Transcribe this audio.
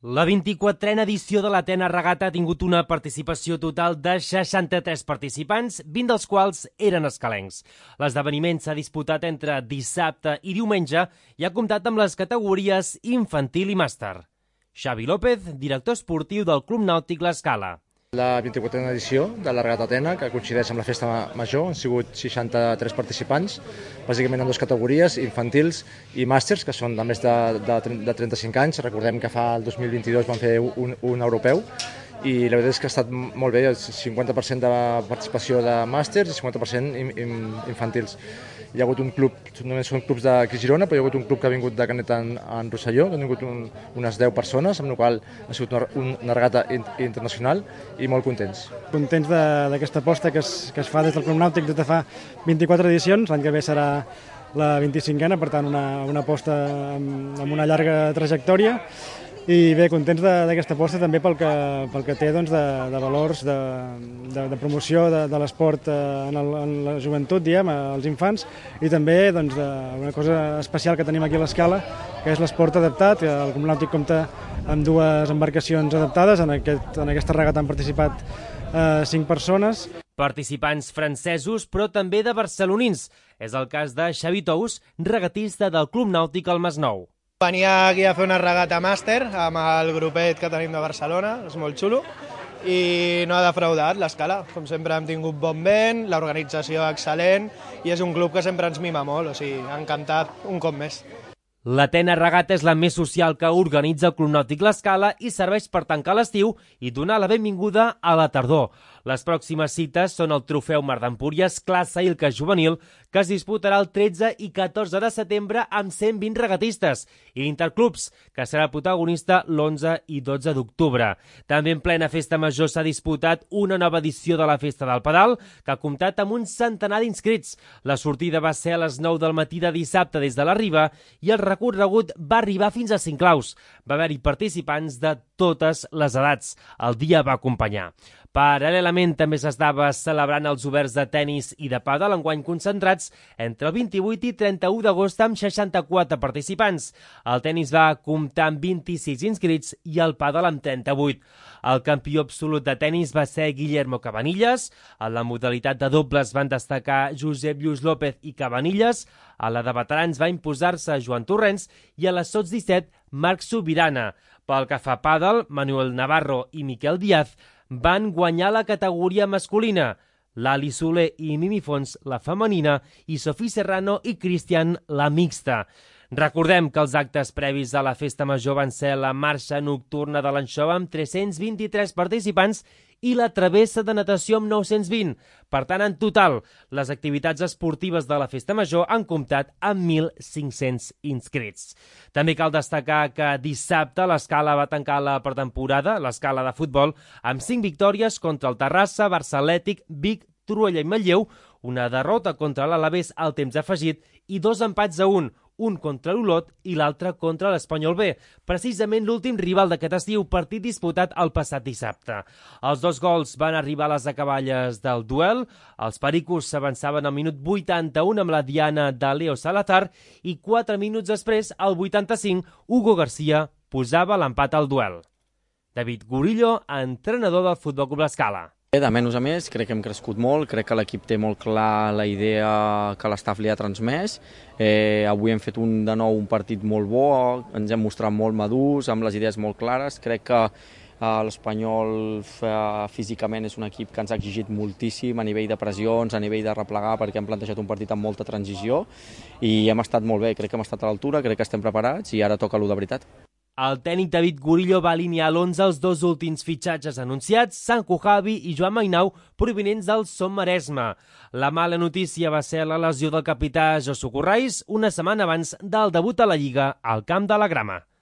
La 24a edició de l'Atenes Regata ha tingut una participació total de 63 participants, 20 dels quals eren escalencs. L'esdeveniment s'ha disputat entre dissabte i diumenge i ha comptat amb les categories infantil i màster. Xavi López, director esportiu del Club Nàutic L'Escala. La 24a edició de la Regata Atenes, que coincideix amb la festa major, han sigut 63 participants, bàsicament en dues categories, infantils i màsters, que són de més de 35 anys. Recordem que fa el 2022 van fer un europeu, i la veritat és que ha estat molt bé, el 50% de participació de màsters i 50% infantils. Hi ha hagut un club, només són clubs d'aquí Girona, però hi ha hagut un club que ha vingut de Canet en Rosselló, que han vingut unes 10 persones, amb la qual ha sigut una regata internacional i molt contents. Contents d'aquesta aposta que es fa des del Club Nàutic des de fa 24 edicions, l'any que ve serà la 25a, per tant una aposta amb una llarga trajectòria. I bé, contents d'aquesta aposta també pel que té de valors de promoció de l'esport en la joventut, diguem, als infants, i també una cosa especial que tenim aquí a l'Escala, que és l'esport adaptat. El Club Nàutic compta amb dues embarcacions adaptades. En aquesta regata han participat 5 persones. Participants francesos, però també de barcelonins. És el cas de Xavi Tous, regatista del Club Nàutic al Masnou. Venia aquí a fer una regata màster amb el grupet que tenim de Barcelona, és molt xulo, i no ha defraudat l'Escala. Com sempre hem tingut bon vent, l'organització excel·lent, i és un club que sempre ens mima molt, o sigui, encantat un cop més. L'Atenes Regata és la més social que organitza el Club Nàutic L'Escala i serveix per tancar l'estiu i donar la benvinguda a la tardor. Les pròximes cites són el Trofeu Mar d'Empúries Classe Ilca Juvenil, que es disputarà el 13 i 14 de setembre amb 120 regatistes, i l'Interclubs, que serà el protagonista l'11 i 12 d'octubre. També en plena festa major s'ha disputat una nova edició de la Festa del Pedal, que ha comptat amb un centenar d'inscrits. La sortida va ser a les 9 del matí de dissabte des de la Riba i el recorregut va arribar fins a Sinclaus. Va haver-hi participants de totes les edats. El dia va acompanyar. Paral·lelament també s'estava celebrant els oberts de tennis i de pàdel, enguany concentrats entre el 28 i 31 d'agost amb 64 participants. El tennis va comptar amb 26 inscrits i el pàdel amb 38. El campió absolut de tennis va ser Guillermo Cabanillas. En la modalitat de dobles van destacar Josep Lluís López i Cabanillas. A la de veterans va imposar-se Joan Torrents i a les sots 17 Marc Subirana. Pel que fa a pàdel, Manuel Navarro i Miquel Díaz van guanyar la categoria masculina, Lali Soler i Mimi Fons la femenina i Sofí Serrano i Cristian la mixta. Recordem que els actes previs a la festa major van ser la marxa nocturna de l'Anxova amb 323 participants i la travessa de natació amb 920. Per tant, en total, les activitats esportives de la festa major han comptat amb 1.500 inscrits. També cal destacar que dissabte l'Escala va tancar la pretemporada, l'Escala de futbol, amb 5 victòries contra el Terrassa, Barça Atlètic, Vic, Torroella i Manlleu, una derrota contra l'Alavés al temps afegit i 2 empats a 1, un contra l'Olot i l'altre contra l'Espanyol B, precisament l'últim rival d'aquest estiu, partit disputat el passat dissabte. Els 2 gols van arribar a les acaballes del duel, els pericos s'avançaven al minut 81 amb la diana de Leo Salazar i 4 minuts després, al 85, Hugo García posava l'empat al duel. David Gurillo, entrenador del Futbol Club L'Escala. De menys a més, crec que hem crescut molt, crec que l'equip té molt clar la idea que l'estaf li ha transmès. Avui hem fet de nou un partit molt bo, ens hem mostrat molt madurs, amb les idees molt clares. Crec que l'Espanyol físicament és un equip que ens ha exigit moltíssim a nivell de pressions, a nivell de replegar, perquè hem plantejat un partit amb molta transició i hem estat molt bé, crec que hem estat a l'altura, crec que estem preparats i ara toca l'1 de veritat. El tècnic David Gurillo va alinear a l'11 els 2 últims fitxatges anunciats, Sanco Javi i Joan Mainau, provinents del Som Maresme. La mala notícia va ser la lesió del capità Josu Corrais una setmana abans del debut a la Lliga al Camp de la Grama.